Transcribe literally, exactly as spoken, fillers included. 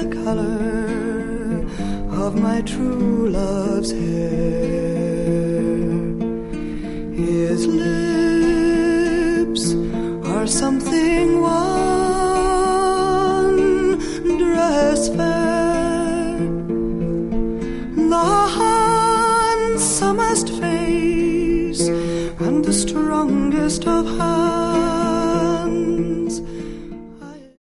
the color of my true love's hair. His lips are something wondrous fair, the handsomest face and the strongest of hands.